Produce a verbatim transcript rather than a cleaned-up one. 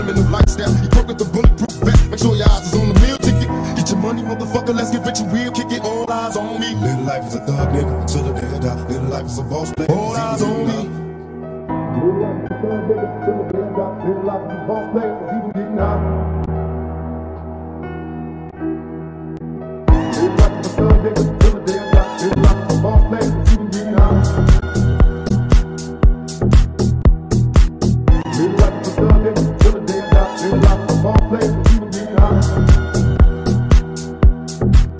in the lifestyle. You broke with the bulletproof vest. Make sure your eyes is on the meal ticket. Get your money, motherfucker. Let's get rich and real. Kick it. All eyes on me. Little life is a thug nigga. Till the day I die. Little life is a boss player. All eyes on me. Little life is a thug nigga. Till the day I die. Little life is a boss player. Cause he was getting high.